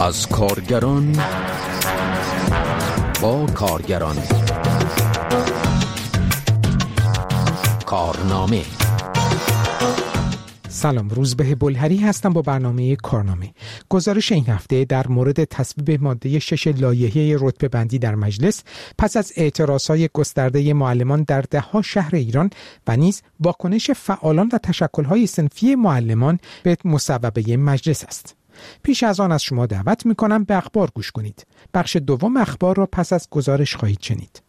از کارگران با کارگران. کارنامه. سلام، روزبه بلهری هستم با برنامه کارنامه. گزارش این هفته در مورد تصویب ماده 6 لایحه رتبه بندی در مجلس پس از اعتراضهای گسترده معلمان در ده‌ها شهر ایران و نیز واکنش فعالان و تشکل‌های صنفی معلمان به مصوبه مجلس است. پیش از آن از شما دعوت می‌کنم به اخبار گوش کنید. بخش دوم اخبار را پس از گزارش خواهید شنید.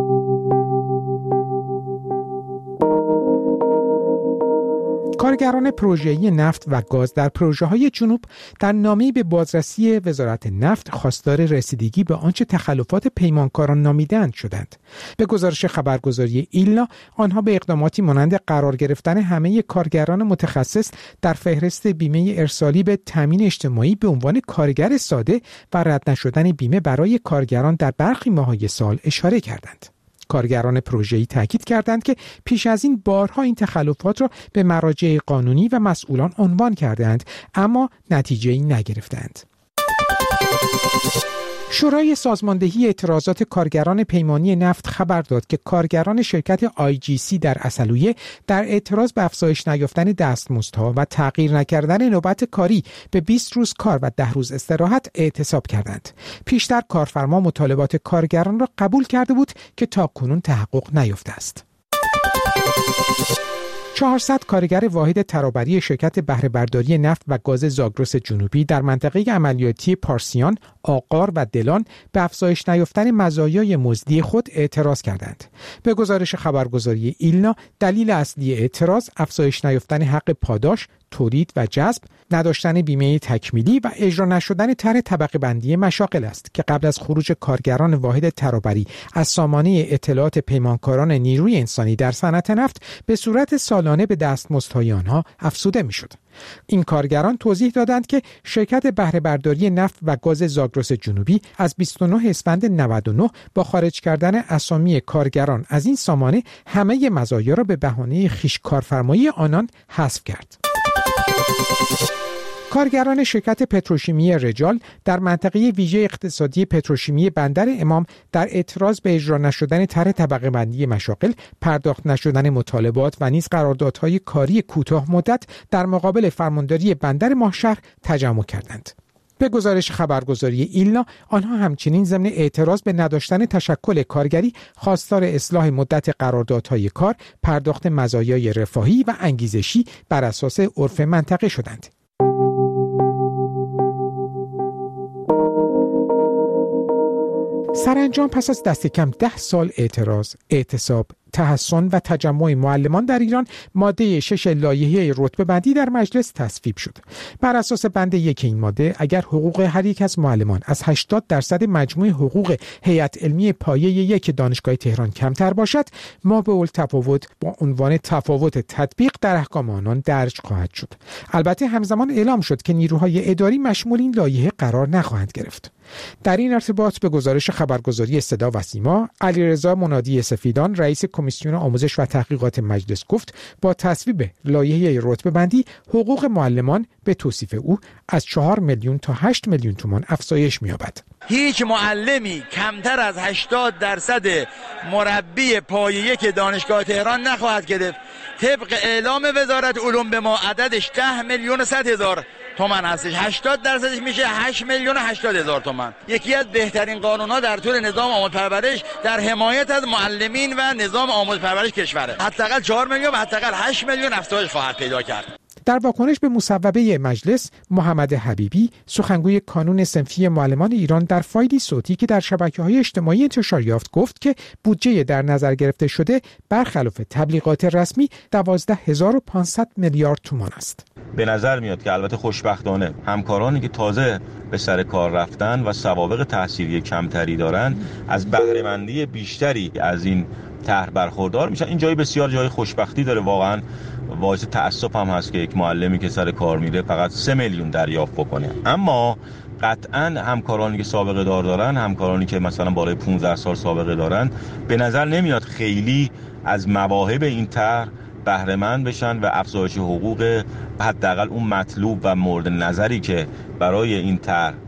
کارگران پروژه‌ای نفت و گاز در پروژه‌های جنوب در نامه‌ای به بازرسی وزارت نفت خواستار رسیدگی به آنچه تخلفات پیمانکاران نامیده‌اند شدند. به گزارش خبرگزاری ایلنا، آنها به اقداماتی مانند قرار گرفتن همه کارگران متخصص در فهرست بیمه ارسالی به تامین اجتماعی به عنوان کارگر ساده و رد نشدن بیمه برای کارگران در برخی ماه‌های سال اشاره کردند. کارگران پروژه‌ای تاکید کردند که پیش از این بارها این تخلفات را به مراجع قانونی و مسئولان عنوان کردند، اما نتیجه‌ای نگرفتند. شورای سازماندهی اعتراضات کارگران پیمانی نفت خبر داد که کارگران شرکت IGC در عسلویه در اعتراض به افزایش نیافتن دستمزدها و تغییر نکردن نوبت کاری به 20 روز کار و 10 روز استراحت اعتصاب کردند. پیشتر کارفرما مطالبات کارگران را قبول کرده بود که تاکنون تحقق نیافته است. 400 کارگر واحد ترابری شرکت بهره برداری نفت و گاز زاگرس جنوبی در منطقه عملیاتی پارسیان، آقار و دلان به افزایش نیافتن مزایای مزدی خود اعتراض کردند. به گزارش خبرگزاری ایلنا، دلیل اصلی اعتراض افزایش نیافتن حق پاداش، تولید و جذب، نداشتن بیمه تکمیلی و اجرا نشدن طرح طبقه بندی مشاغل است که قبل از خروج کارگران واحد ترابری از سامانه اطلاعات پیمانکاران نیروی انسانی در صنعت نفت به صورت سالانه به دستمزدهای آنها افزوده میشد. این کارگران توضیح دادند که شرکت بهره برداری نفت و گاز زاگرس جنوبی از 29 اسفند 99 با خارج کردن اسامی کارگران از این سامانه همه مزایا را به بهانه خویش کارفرمایی آنان حذف کرد. کارگران شرکت پتروشیمی رجال در منطقه ویژه اقتصادی پتروشیمی بندر امام در اعتراض به اجرا نشدن طرح طبقه بندی مشاغل، پرداخت نشدن مطالبات و نیز قراردادهای کاری کوتاه مدت در مقابل فرمانداری بندر ماهشهر تجمع کردند. به گزارش خبرگزاری ایلنا، آنها همچنین ضمن اعتراض به نداشتن تشکل کارگری خواستار اصلاح مدت قراردادهای کار، پرداخت مزایای رفاهی و انگیزشی بر اساس عرف منطقه شدند. سرانجام پس از دست کم 10 سال اعتراض، اعتصاب، تحصن و تجمع معلمان در ایران، ماده 6 لایحه رتبه بندی در مجلس تصویب شد. بر اساس بند 1 این ماده، اگر حقوق هر یک از معلمان از 80% مجموع حقوق هیئت علمی پایه 1 دانشگاه تهران کمتر باشد، ما به التفاوت با عنوان تفاوت تطبیق در احکام آنان درج خواهد شد. البته همزمان اعلام شد که نیروهای اداری مشمول این لایحه قرار نخواهند گرفت. در این ارتباط به گزارش خبرگزاری صدا و سیما، علیرضا منادی سفیدان، رئیس کمیسیون آموزش و تحقیقات مجلس گفت با تصویب لایحه رتبه بندی حقوق معلمان به توصیف او از 4 میلیون تا 8 میلیون تومان افزایش می‌یابد. هیچ معلمی کمتر از 80% مربی پایه 1 دانشگاه تهران نخواهد گرفت. طبق اعلام وزارت علوم به ما عددش 10 میلیون و 100 هزار تومان هستش. 80% میشه 8 میلیون و 80 هزار تومان. یکی از بهترین قانون‌ها در طول نظام آموزش پرورش در حمایت از معلمین و نظام آموزش پرورش کشوره. حداقل 4 میلیون و حداقل 8 میلیون افزایش خواهد پیدا کرد. در واکنش به مصوبه مجلس، محمد حبیبی، سخنگوی کانون صنفی معلمان ایران، در فایلی صوتی که در شبکه‌های اجتماعی انتشار یافت گفت که بودجه در نظر گرفته شده برخلاف تبلیغات رسمی 12500 میلیارد تومان است. به نظر میاد که البته خوشبختانه همکارانی که تازه به سر کار رفتن و سوابق تحصیلی کمتری دارن از بهره‌مندی بیشتری از این طرح برخوردار میشن. این جای بسیار جای خوشبختی داره. واقعا باعث تأسف هم هست که یک معلمی که سر کار میره فقط 3 میلیون دریافت بکنه. اما قطعاً همکارانی که سابقه دارن، همکارانی که مثلا بالای 15 سال سابقه دارن، به نظر نمیاد خیلی از مواهب این طرح بهره مند بشن و افزایش حقوق حداقل اون مطلوب و مورد نظری که برای این طرح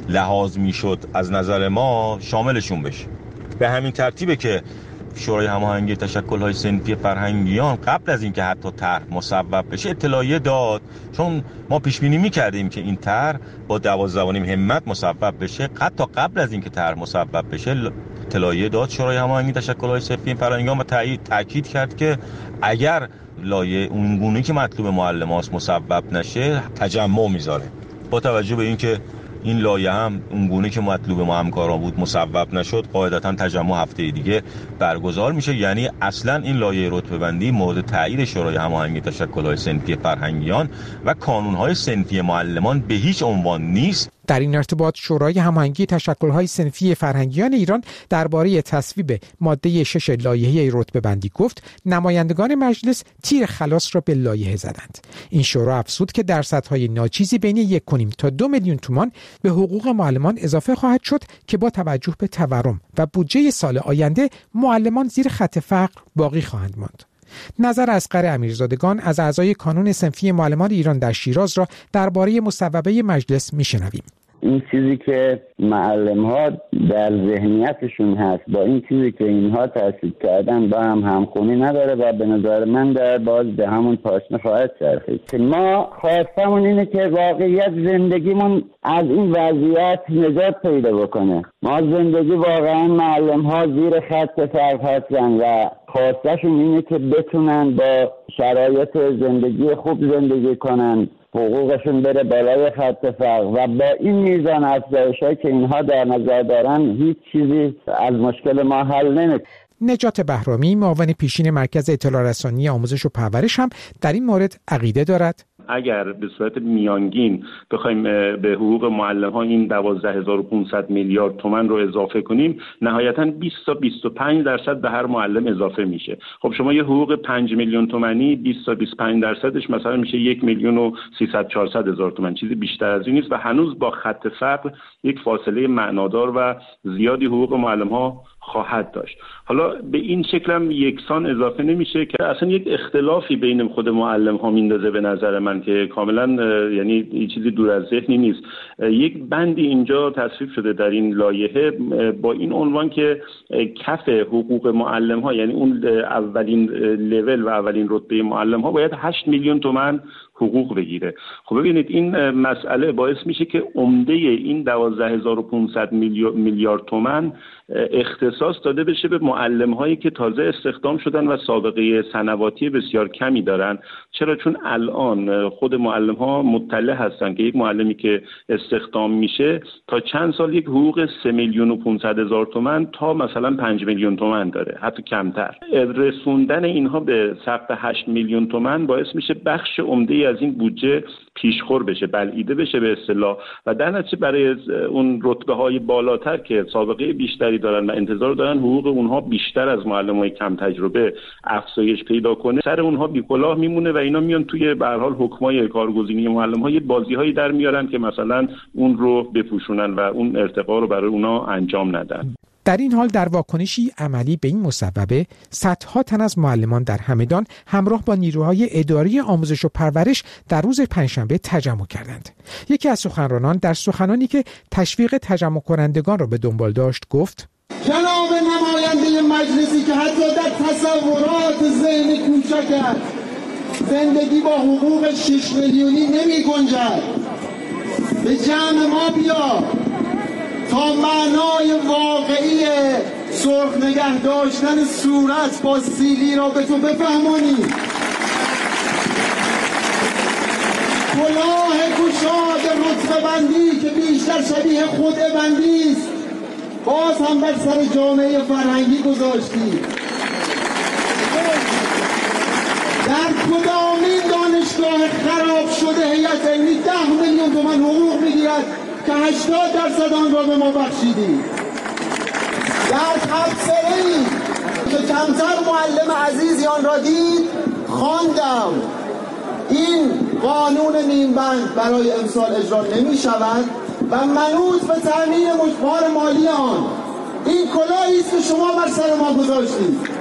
لحاظ میشد از نظر ما شاملشون بشه. به همین ترتیبه که شورای هماهنگی تشکل‌های صنفی فرهنگیان قبل از اینکه حتی طرح مصوب بشه اطلاعیه داد، چون ما پیش بینی می‌کردیم که این طرح با 12.5 همت مصوب بشه. حتی قبل از اینکه طرح مصوب بشه اطلاعیه داد شورای هماهنگی تشکل‌های صنفی فرهنگیان و تاکید کرد که اگر لایحه اونگونه که مطلوب معلم‌هاست مصوب نشه تجمع میذاره. با توجه به اینکه این لایحه هم اونگونه که مطلوب ما همکاران بود مصوب نشد، قاعدتاً تجمع هفته دیگه برگزار میشه. یعنی اصلاً این لایحه رتبه‌بندی مورد تایید شورای هماهنگی تشکل‌های صنفی فرهنگیان و کانون‌های صنفی معلمان به هیچ عنوان نیست. در این ارتباط شورای هماهنگی تشکل‌های صنفی فرهنگیان ایران درباره تصویب ماده 6 لایحه رتبه‌بندی گفت نمایندگان مجلس تیر خلاص را به لایحه زدند. این شورا افزود که درصدهای ناچیزی بین 1.5 تا 2 میلیون تومان به حقوق معلمان اضافه خواهد شد که با توجه به تورم و بودجه سال آینده معلمان زیر خط فقر باقی خواهند ماند. نظر اصغر امیرزادگان از اعضای کانون صنفی معلمان ایران در شیراز را درباره مصوبه مجلس میشنویم. این چیزی که معلم‌ها در ذهنیتشون هست با این چیزی که اینها تصویب کردن با هم همخونی نداره و به نظر من در باز به همون پاشنه خواهد چرخید. ما خواستمون اینه که واقعیت زندگیمون از این وضعیت نجات پیدا بکنه. ما زندگی واقعا معلم‌ها زیر خط فقر هستن و خواستشون اینه که بتونن با شرایط زندگی خوب زندگی کنن، حقوقشون بره بالای خط فقر و با این میزان افزایش‌هایی که اینها در نظر دارن هیچ چیزی از مشکل ما حل نمیشه. نجات بهرامی معاون پیشین مرکز اطلاع رسانی آموزش و پرورش هم در این مورد عقیده دارد. اگر به صورت میانگین بخوایم به حقوق معلم‌ها این 12500 میلیارد تومان رو اضافه کنیم، نهایتاً 20 تا 25% به هر معلم اضافه میشه. خب شما یه حقوق 5 میلیون تومانی 20 تا 25%ش مثلا میشه 1,300,000-400,000 تومان، چیزی بیشتر از این نیست و هنوز با خط فقر یک فاصله معنادار و زیادی حقوق معلم‌ها خواهد داشت. حالا به این شکل هم یکسان اضافه نمیشه که اصلا یک اختلافی بین خود معلم ها میندازه به نظر من که کاملا یعنی این چیزی دور از ذهنی نیست. یک بندی اینجا تصویب شده در این لایحه با این عنوان که کف حقوق معلم ها، یعنی اون اولین لول و اولین رتبه معلم ها باید 8 میلیون تومان حقوق بگیره. خب ببینید این مسئله باعث میشه که عمده این 12500 میلیارد تومان اختصاص داده بشه به معلم هایی که تازه استخدام شدن و سابقه سنواتی بسیار کمی دارن. چرا؟ چون الان خود معلم ها مطلع هستن که یک معلمی که استخدام میشه تا چند سال یک حقوق 3,500,000 تومان تا مثلا 5 میلیون تومان داره، حتی کمتر. رسوندن اینها به سقف 8 میلیون تومان باعث میشه بخش عمده از این بودجه پیشخور بشه، بلعیده بشه به اصطلاح و در نتیجه برای اون رتبه های بالاتر که سابقه بیشتری دارن و انتظار دارن حقوق اونها بیشتر از معلمای کم تجربه افزایش پیدا کنه، سر اونها بی‌کلاه میمونه و اینا میان توی به هر حال حکمای کارگزینی معلم‌ها یه بازی‌هایی در میارن که مثلا اون رو بپوشونن و اون ارتقا رو برای اونها انجام ندن. در این حال در واکنشی عملی به این مصوبه صدها تن از معلمان در همدان همراه با نیروهای اداری آموزش و پرورش در روز پنجشنبه تجمع کردند. یکی از سخنرانان در سخنانی که تشویق تجمع کنندگان را به دنبال داشت گفت: جناب نماینده مجلسی که حتی در تصورات ذهن کوچکت زندگی با حقوق 6 میلیونی نمی گنجد، به جمع ما بیا تا معنای واقعی سرخ نگه داشتن صورت با سیلی را به تو بفهمانی. کلاه گشاد رتبه بندی که بیشتر شبیه خود بندی است باز هم بر سر جامعه فرهنگی گذاشتی. در کدامین دانشگاه خراب شده هیئت علمی 10 میلیون تومان حقوق میگیرد که 80% آن را به ما بخشیدی؟ در تبصره‌ای که کمتر معلم عزیزی آن را دید خواندم این قانون نیمبند برای امسال اجرا نمی شود و منوط به تامین مجبور مالی آن. این کلاهی است که شما بر سر ما گذاشتید.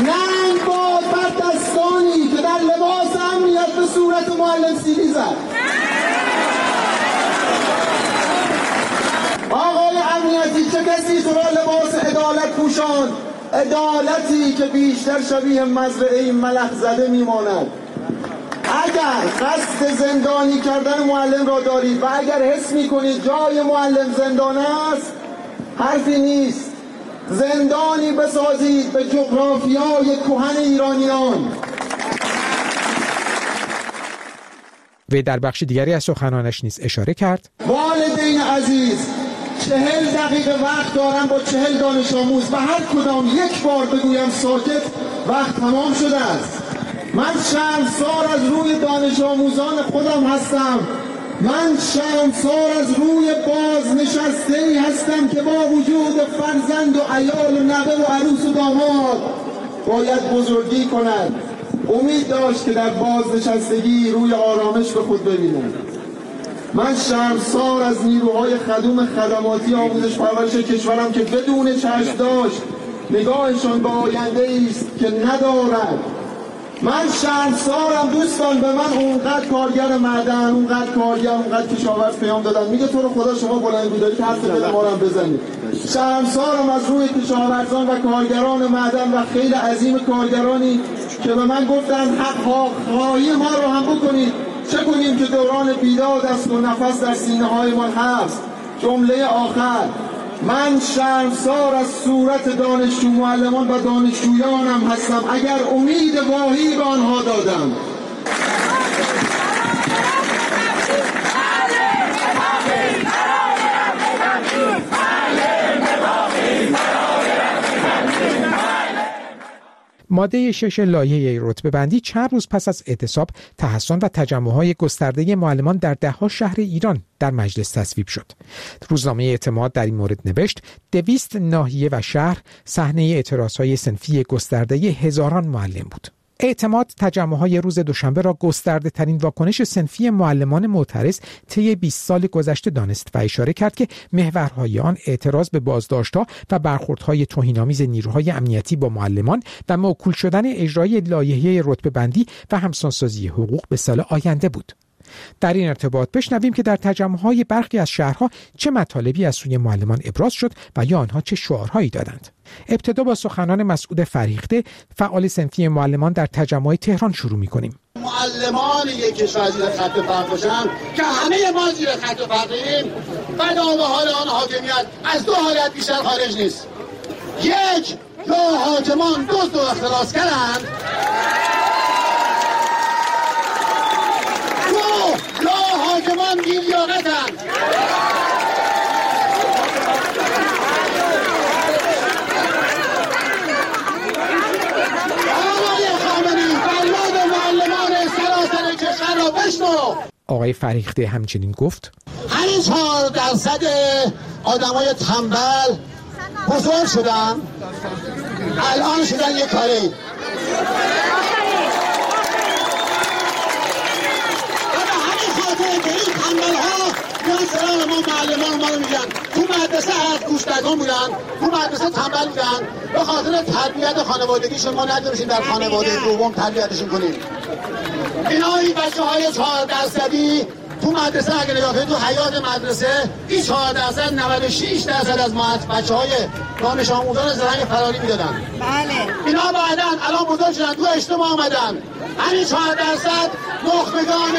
ننگ باد بر دستانی که در لباس امنیت به صورت معلم سیلی زد. کسی تو را لباس عدالت پوشان، عدالتی که بیشتر شبیه مزرعه ملخ زده میماند. اگر قصد زندانی کردن معلم را دارید و اگر حس میکنید جای معلم زندان است، حرفی نیست. زندانی بسازید به جغرافیای کهن ایرانیان. و در بخش دیگری از سخنانش نیز اشاره کرد: والدین عزیز، 40 دقیقه وقت دارم با 40 دانش آموز و هر کدام یک بار بگویم ساکت، وقت تمام شده است. من شرمسار از روی دانش آموزان خودم هستم. من شرمسار از روی بازنشسته‌ای هستم که با وجود فرزند و عیال و نوه و عروس و داماد باید بزرگی کند. امید داشت که در بازنشستگی روی آرامش به خود ببینم. من شرمسار از نیروهای خدوم خدماتی آموزش پرورش کشورم که بدون چشم داشت نگاهشان به آینده است که ندارد. من شرمسارم دوستان، به من اونقدر کارگر معدن، اونقدر کارگر، اونقدر کشاورز پیام دادن، میگه تو رو خدا شما بلندگو دارید حرف دل ما رو بزنید. شرمسارم از روی کشاورزان و کارگران معدن و خیلی عظیم کارگرانی که به من گفتن حق خواهی ما رو هم بکنید. چه کنیم که دوران بیداد است و نفس در سینه های ما هست. جمله آخر: من شرمسار از صورت دانشجو معلمان و دانشجویانم هستم اگر امید واهی به آنها دادم. ماده 6 لایحه رتبه‌بندی چند روز پس از اعتصاب، تحصن و تجمع‌های گسترده معلمان در ده‌ها شهر ایران در مجلس تصویب شد. روزنامه اعتماد در این مورد نوشت: 200 ناحیه و شهر صحنه اعتراض‌های صنفی گسترده هزاران معلم بود. اعتماد تجمع‌های روز دوشنبه را گسترده‌ترین واکنش صنفی معلمان معترض طی 20 سال گذشته دانست و اشاره کرد که محورهای آن اعتراض به بازداشت‌ها و برخوردهای توهین‌آمیز نیروهای امنیتی با معلمان و موکول شدن اجرای لایحه رتبه‌بندی و همسانسازی حقوق به سال آینده بود. در این ارتباط بشنویم که در تجمع‌های برخی از شهرها چه مطالبی از سوی معلمان ابراز شد و یا آنها چه شعارهایی دادند. ابتدا با سخنان مسعود فریخته، فعال صنفی معلمان در تجمع تهران شروع می‌کنیم. معلمان یک کشور زیر خط فقر باشن که همه ما زیر خط فقریم و به حال آن حاکمیت از دو حالت بیشتر خارج نیست. یک، یا حاکمان دزد و اختلاسگرند، دو، یا حاکمان بی‌لیاقتند. آقای فریخته همچنین گفت: همین 4% آدمای تنبل بزرگ شدن، الان شدن یک کاری. و همین خاطر که این تنبل ها میان سراغ ما معلمان ما رو میگن تو مدرسه از گوشتکان بودن، تو مدرسه تنبل بودن، به خاطر تربیت خانوادگیشون ما نتونستیم در خانواده دوم تربیتشون کنیم. اینا این بچه های 4% تو مدرسه اگه نگاه کنید تو حیات مدرسه این 4% 96% از بچه های دانش آموزان زرنگ فراری میدادن. بله. اینا بعدن الان بزرگ شدن تو اجتماع آمدن. همین 4% نخبگان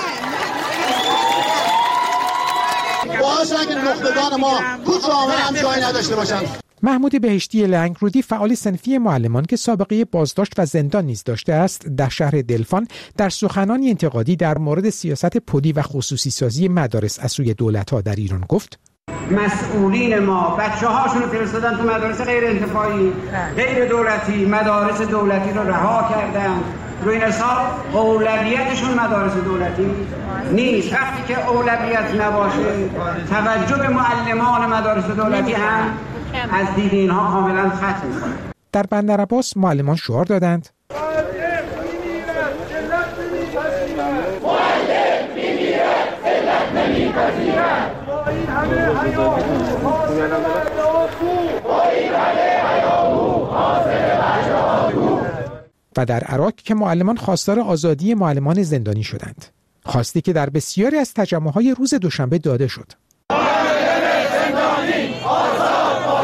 باعث که نخبگان ما تو جامعه هم جایی نداشته باشن. محمود بهشتی لنگرودی، فعال صنفی معلمان که سابقه بازداشت و زندان نیز داشته است، در شهر دلفان در سخنانی انتقادی در مورد سیاست پلی و خصوصی سازی مدارس از سوی دولت‌ها در ایران گفت: مسئولین ما بچه‌هاشون رو فرستادن تو مدارس غیر انتفاعی، غیر دولتی، مدارس دولتی رو رها کردن. روی این حساب اولویتشون مدارس دولتی نیست. وقتی که اولویت نباشه، توجه به معلمان مدارس دولتی هم از دید اینها کاملا ختم می‌کنه. در بندرعباس معلمان شعار دادند: معلم می‌میرد، علت نمی‌پذیرد. با این همه هیاهو حاصل بچه‌ها. و در عراق که معلمان خواستار آزادی معلمان زندانی شدند، خواستی که در بسیاری از تجمع‌های روز دوشنبه داده شد. معلم زندانی آزاد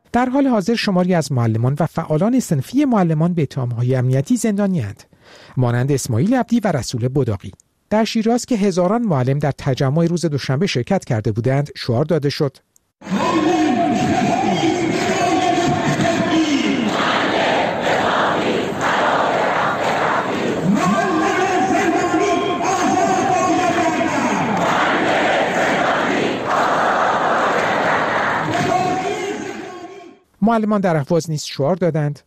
در حال حاضر شماری از معلمان و فعالان صنفی معلمان به اتهام‌های امنیتی زندانی‌اند، مانند اسماعیل عبدی و رسول بداقی. در شیراز که هزاران معلم در تجمع روز دوشنبه شرکت کرده بودند، شعار داده شد: معلمان در اهواز نیز شعار دادند: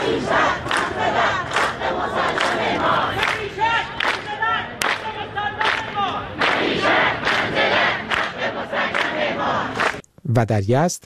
و در یزد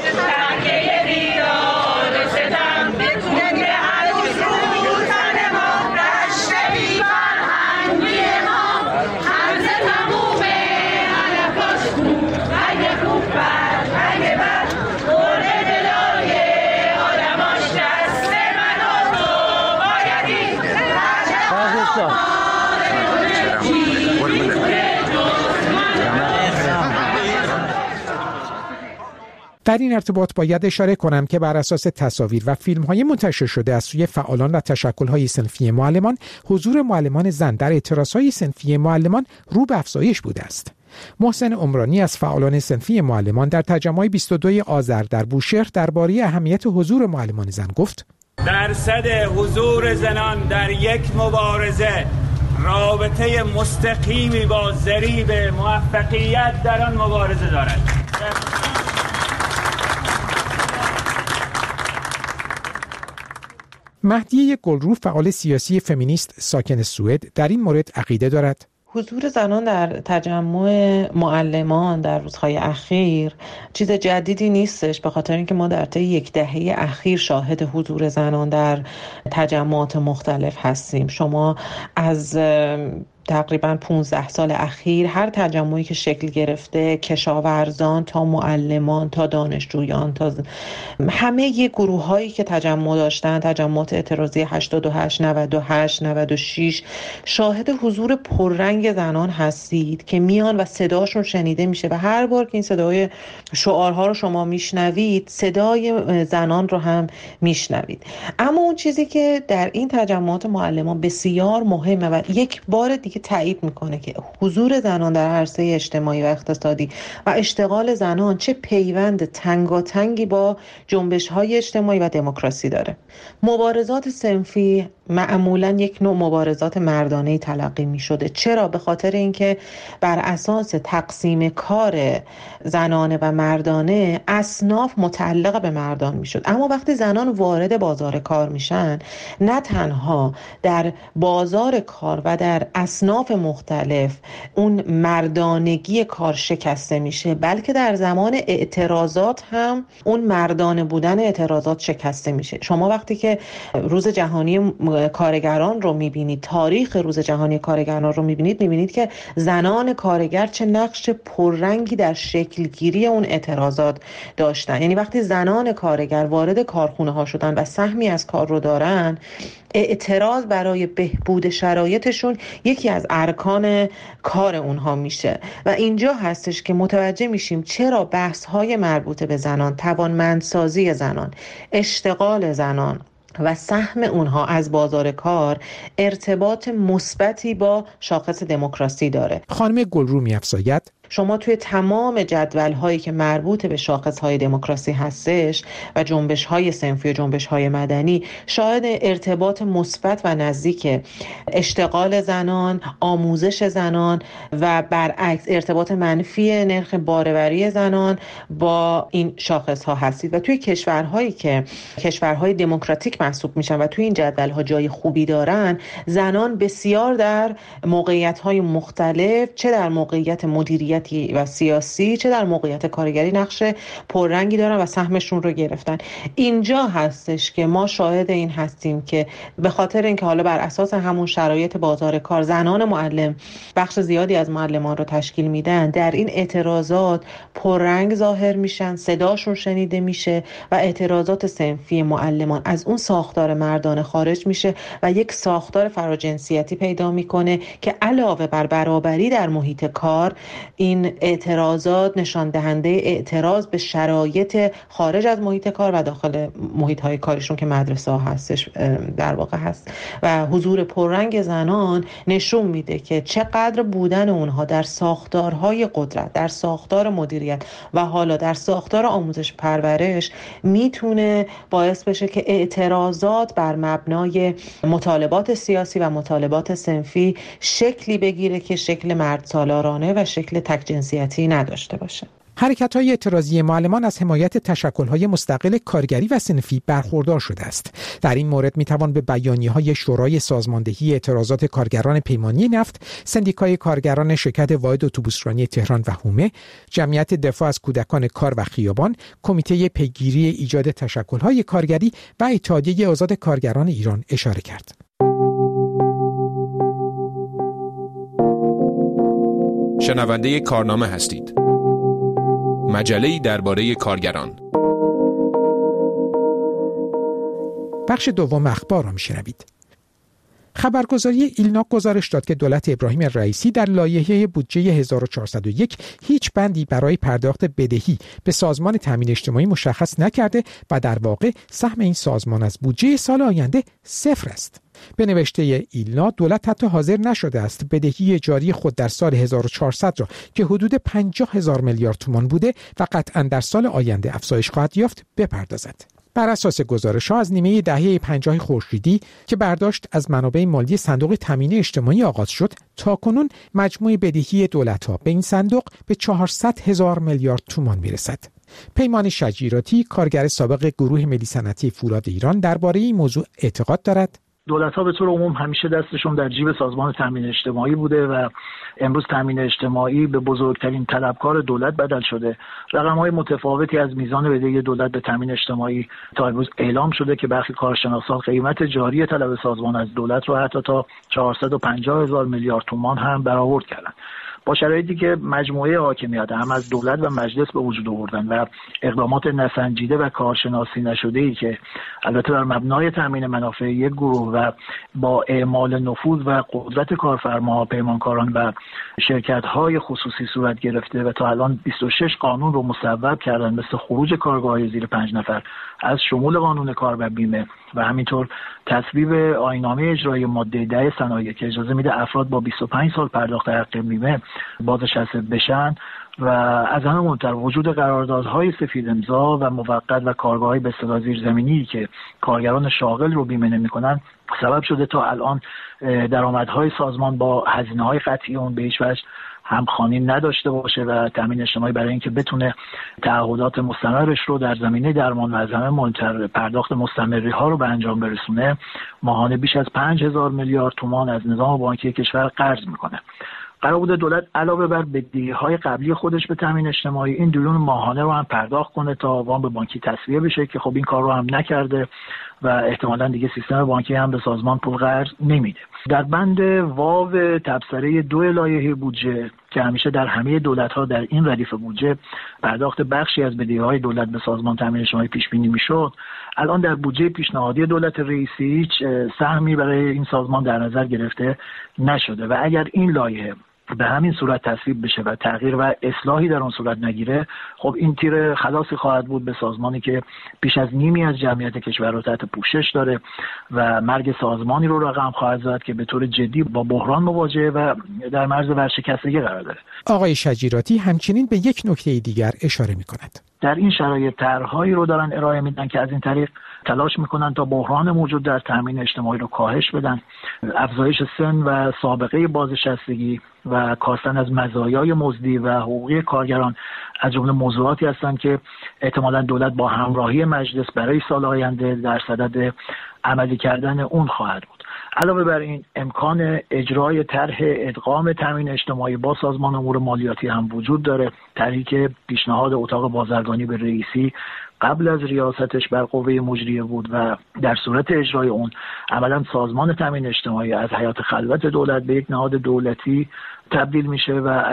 در این ارتباط باید اشاره کنم که بر اساس تصاویر و فیلم‌های منتشر شده از سوی فعالان و تشکل‌های صنفی معلمان، حضور معلمان زن در اعتراض‌های صنفی معلمان رو به افزایش بوده است. محسن عمرانی از فعالان صنفی معلمان در تجمع 22 آذر در بوشهر درباره اهمیت حضور معلمان زن گفت: درصد حضور زنان در یک مبارزه رابطه مستقیمی با ضریب موفقیت در آن مبارزه دارد. مهدیه گلرو، فعال سیاسی فمینیست ساکن سوئد، در این مورد عقیده دارد: حضور زنان در تجمع معلمان در روزهای اخیر چیز جدیدی نیستش، به خاطر اینکه ما در طی یک دهه اخیر شاهد حضور زنان در تجمعات مختلف هستیم. شما از تقریبا 15 سال اخیر هر تجمعی که شکل گرفته، کشاورزان تا معلمان تا دانشجویان تا همه ی گروه هایی که تجمع داشتن، تجمعات اعتراضی 88 98 96، شاهد حضور پررنگ زنان هستید که میان و صداشون شنیده میشه و هر بار که این صدای شعارها رو شما میشنوید، صدای زنان رو هم میشنوید. اما اون چیزی که در این تجمعات معلمان بسیار مهمه و یک بار دیگه تایید میکنه که حضور زنان در عرصه اجتماعی و اقتصادی و اشتغال زنان چه پیوند تنگاتنگی با جنبش‌های اجتماعی و دموکراسی داره. مبارزات صنفی معمولاً یک نوع مبارزات مردانه‌ای تلقی می‌شده. چرا؟ به خاطر اینکه بر اساس تقسیم کار زنانه و مردانه اصناف متعلق به مردان می‌شد. اما وقتی زنان وارد بازار کار میشن، نه تنها در بازار کار و در اصناف مختلف اون مردانگی کار شکسته میشه، بلکه در زمان اعتراضات هم اون مردانه بودن اعتراضات شکسته میشه. شما وقتی که روز جهانی کارگران رو میبینید، تاریخ روز جهانی کارگران رو میبینید که زنان کارگر چه نقش پررنگی در شکلگیری اون اعتراضات داشتن. یعنی وقتی زنان کارگر وارد کارخونه ها شدن و سهمی از کار رو دارن، اعتراض برای بهبود شرایطشون یکی از ارکان کار اونها میشه و اینجا هستش که متوجه میشیم چرا بحث‌های مربوط به زنان، توانمندسازی زنان، اشتغال زنان و سهم اونها از بازار کار ارتباط مثبتی با شاخص دموکراسی داره. خانم گلرو می‌افزاید: شما توی تمام جدول‌هایی که مربوط به شاخص‌های دموکراسی هستش و جنبش‌های صنفی و جنبش‌های مدنی، شاهد ارتباط مثبت و نزدیک اشتغال زنان، آموزش زنان و برعکس ارتباط منفی نرخ بارآوری زنان با این شاخص‌ها هستید. و توی کشورهایی که کشورهای دموکراتیک محسوب میشن و توی این جدول‌ها جای خوبی دارن، زنان بسیار در موقعیت‌های مختلف، چه در موقعیت مدیریت و سیاسی چه در موقعیت کارگری، نقش پررنگی دارن و سهمشون رو گرفتن. اینجا هستش که ما شاهد این هستیم که به خاطر اینکه حالا بر اساس همون شرایط بازار کار زنان معلم بخش زیادی از معلمان رو تشکیل میدن، در این اعتراضات پررنگ ظاهر میشن، صداشون شنیده میشه و اعتراضات صنفی معلمان از اون ساختار مردانه خارج میشه و یک ساختار فراجنسیتی پیدا میکنه که علاوه بر برابری در محیط کار، این اعتراضات نشان دهنده اعتراض به شرایط خارج از محیط کار و داخل محیط‌های کاریشون که مدرسه ها هستش در واقع هست و حضور پررنگ زنان نشون میده که چقدر بودن اونها در ساختارهای قدرت، در ساختار مدیریت و حالا در ساختار آموزش پرورش میتونه باعث بشه که اعتراضات بر مبنای مطالبات سیاسی و مطالبات صنفی شکلی بگیره که شکل مردسالارانه و شکل تک‌جنسیتی نداشته باشه. حرکت‌های اعتراضی معلمان از حمایت تشکل‌های مستقل کارگری و صنفی برخوردار شده است. در این مورد می‌توان به بیانیه‌های شورای سازماندهی اعتراضات کارگران پیمانی نفت، سندیکای کارگران شرکت واحد اتوبوسرانی تهران و هومه، جمعیت دفاع از کودکان کار و خیابان، کمیته پیگیری ایجاد تشکل‌های کارگری و اتحادیه آزاد کارگران ایران اشاره کرد. شنونده کارنامه هستید. مجله‌ای درباره کارگران. بخش دوم اخبار را می‌شنوید. خبرگزاری ایلنا گزارش داد که دولت ابراهیم رئیسی در لایحه بودجه 1401 هیچ بندی برای پرداخت بدهی به سازمان تامین اجتماعی مشخص نکرده و در واقع سهم این سازمان از بودجه سال آینده صفر است. به نوشته ایلنا دولت حتی حاضر نشده است بدهی جاری خود در سال 1400 را که حدود 50,000 میلیارد تومان بوده و قطعاً در سال آینده افزایش خواهد یافت بپردازد. بر اساس گزارش‌ها از نیمه دهه 50 خورشیدی که برداشت از منابع مالی صندوق تامین اجتماعی آغاز شد، تاکنون مجموع بدهی دولت‌ها به این صندوق به 400,000 میلیارد تومان میرسد. پیمان شجیراتی، کارگر سابق گروه ملی صنعتی فولاد ایران، درباره این موضوع اعتقاد دارد. دولت‌ها به طور عموم همیشه دستشون در جیب سازمان تامین اجتماعی بوده و امروز تامین اجتماعی به بزرگترین طلبکار دولت بدل شده. رقم‌های متفاوتی از میزان بدهی دولت به تامین اجتماعی تا امروز اعلام شده که برخی کارشناسان قیمت جاری طلب سازمان از دولت رو حتی تا 450,000 میلیارد تومان هم برآورد کردن. با شرایطی که مجموعه حاکمیت هم از دولت و مجلس به وجود آوردن و اقدامات نسنجیده و کارشناسی نشده‌ای که البته بر مبنای تامین منافع یک گروه و با اعمال نفوذ و قدرت کارفرماها، پیمانکاران و شرکت‌های خصوصی صورت گرفته و تا الان 26 قانون رو مصوب کردن، مثل خروج کارگرهای زیر 5 نفر از شمول قانون کار و بیمه و همینطور تصویب آیین‌نامه اجرایی ماده 10 صنایع که اجازه میده افراد با 25 سال پرداخت حق بیمه بازنشسته بشن و از همه مهمتر وجود قراردادهای سفید امضا و موقت و کارگاه‌های به اصطلاح زیرزمینی که کارگران شاغل رو بیمه نمی‌کنن سبب شده تا الان درآمدهای سازمان با هزینه‌های قطعی اون به هیچ وجه همخوانی نداشته باشه و تامین اجتماعی برای اینکه بتونه تعهدات مستمرش رو در زمینه درمان و از همه مهمتر پرداخت مستمری ها رو به انجام برسونه ماهانه بیش از 5,000 میلیارد تومان از نظام بانکی کشور قرض میکنه. قرار بوده دولت علاوه بر بدهی‌های قبلی خودش به تامین اجتماعی این دیون ماهانه رو هم پرداخت کنه تا وام به بانکی تسویه بشه که خب این کار رو هم نکرده و احتمالاً دیگه سیستم بانکی هم به سازمان پول قرض نمیده. در بند واو تبصره 2 لایحه بودجه که همیشه در همه دولت‌ها در این ردیف بودجه پرداخت بخشی از بدهی‌های دولت به سازمان تامین اجتماعی پیش بینی میشد، الان در بودجه پیشنهادی دولت رئیسی هیچ سهمی برای این سازمان در نظر گرفته نشده و اگر این لایحه به همین صورت تصویب بشه و تغییر و اصلاحی در اون صورت نگیره، خب این تیر خلاصی خواهد بود به سازمانی که بیش از نیمی از جمعیت کشور رو تحت پوشش داره و مرگ سازمانی رو رقم خواهد زد که به طور جدی با بحران مواجهه و در مرز ورشکستگی قرار داره. آقای شجیراتی همچنین به یک نکته دیگر اشاره می‌کند. در این شرایط طرح‌هایی رو دارن ارائه میدن که از این طریق تلاش میکنن تا بحران موجود در تامین اجتماعی رو کاهش بدن. افزایش سن و سابقه بازنشستگی و کاستن از مزایای مزدی و حقوقی کارگران از جمله موضوعاتی هستند که احتمالاً دولت با همراهی مجلس برای سال آینده در صدد عملی کردن اون خواهد بود. علاوه بر این امکان اجرای طرح ادغام تامین اجتماعی با سازمان امور مالیاتی هم وجود داره. طرحی که پیشنهاد اتاق بازرگانی به رئیسی قبل از ریاستش بر قوه مجریه بود و در صورت اجرای اون عملاً سازمان تامین اجتماعی از حیات خلوت دولت به یک نهاد دولتی تبدیل میشه و